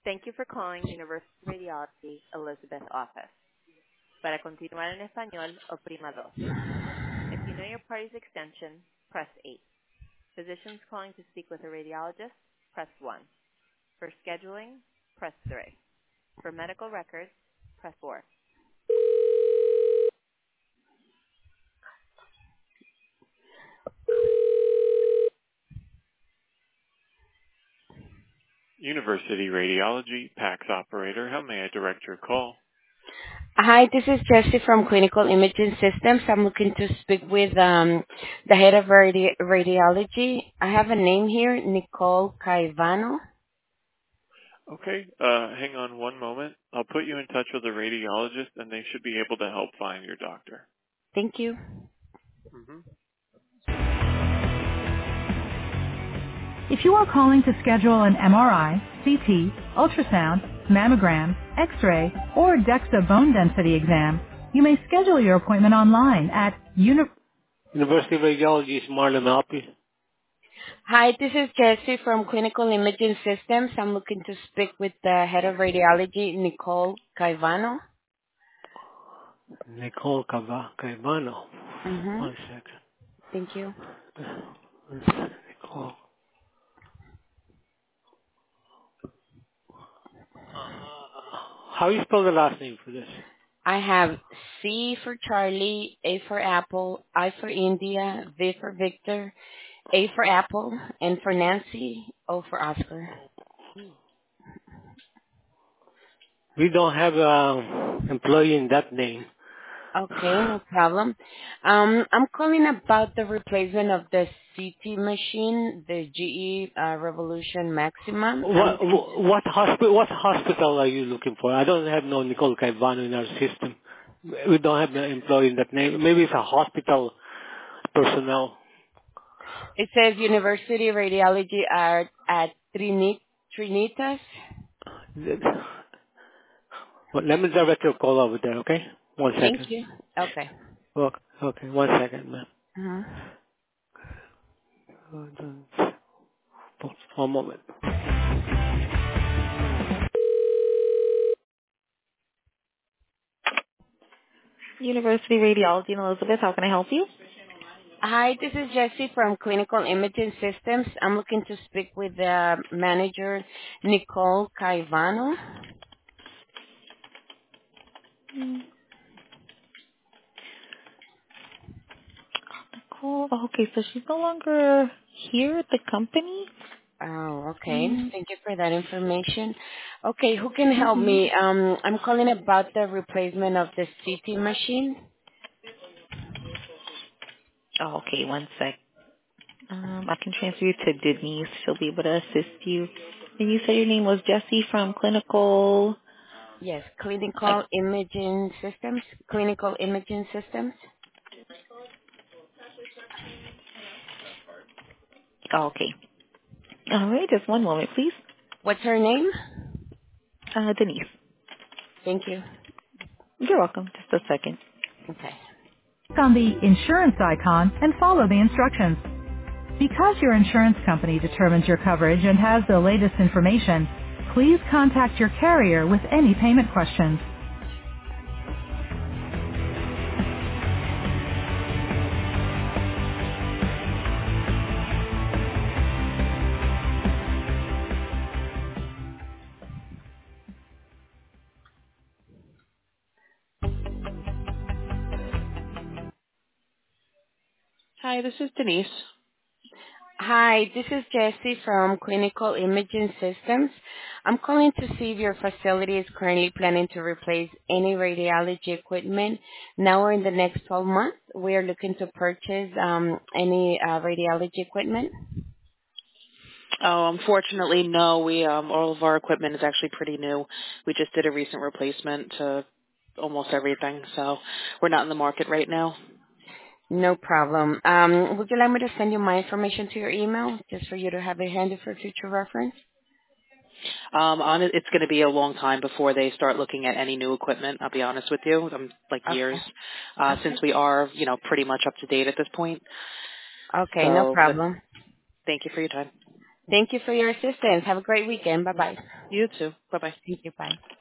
Thank you for calling University Radiology Elizabeth office. Para continuar en español, oprima dos. If you know your party's extension, press 8. Physicians calling to speak with a radiologist, press 1. For scheduling, press 3. For medical records, press 4. University Radiology, PACS operator. How may I direct your call? Hi, this is Jessie from Clinical Imaging Systems. I'm looking to speak with the head of radiology. I have a name here, Nicole Caivano. Okay, hang on one moment. I'll put you in touch with a radiologist, and they should be able to help find your doctor. Thank you. Mm-hmm. If you are calling to schedule an MRI, CT, ultrasound, mammogram, X-ray, or DEXA bone density exam, you may schedule your appointment online at University Radiology is Marlon Alpi. Hi, this is Jessie from Clinical Imaging Systems. I'm looking to speak with the head of radiology, Nicole Caivano. Nicole Caivano. Mm-hmm. 1 second. Thank you. Nicole. How do you spell the last name for this? I have C for Charlie, A for Apple, I for India, V for Victor, A for Apple, N for Nancy, O for Oscar. We don't have an employee in that name. Okay, no problem. I'm calling about the replacement of the CT machine, the GE Revolution Maximum. What hospital are you looking for? I don't have no Nicole Caivano in our system. We don't have an employee in that name. Maybe it's a hospital personnel. It says University Radiology at Trinitas. Well, let me direct your call over there, okay? 1 Thank second. you. Okay. Okay, 1 second, ma'am. Uh-huh. One moment. University Radiology in Elizabeth. How can I help you? Hi, this is Jessie from Clinical Imaging Systems. I'm looking to speak with the manager, Nicole Caivano. Oh, okay. So she's no longer here at the company. Oh, okay. Mm-hmm. Thank you for that information. Okay, who can help me? I'm calling about the replacement of the CT machine. Oh, okay. 1 sec. I can transfer you to Denise. She'll be able to assist you. And you said your name was Jessie from Clinical. Yes, Like, Clinical Imaging Systems. Clinical Imaging Systems. oh, okay. All right. Just one moment, please. What's her name? Denise. Thank you. You're welcome. Just a second. Okay. Click on the insurance icon and follow the instructions. Because your insurance company determines your coverage and has the latest information, please contact your carrier with any payment questions. Hi, this is Denise. Hi, this is Jessie from Clinical Imaging Systems. I'm calling to see if your facility is currently planning to replace any radiology equipment now or in the next 12 months. We are looking to purchase any radiology equipment. Oh, unfortunately, no. We all of our equipment is actually pretty new. We just did a recent replacement to almost everything, so we're not in the market right now. No problem. Would you like me to send you my information to your email just for you to have it handy for future reference? It's going to be a long time before they start looking at any new equipment. I'll be honest with you, like years, Okay. Okay. since we are, pretty much up to date at this point. Okay, no So, but problem. thank you for your time. Thank you for your assistance. Have a great weekend. Bye-bye. You too. Bye-bye. Thank you. Bye.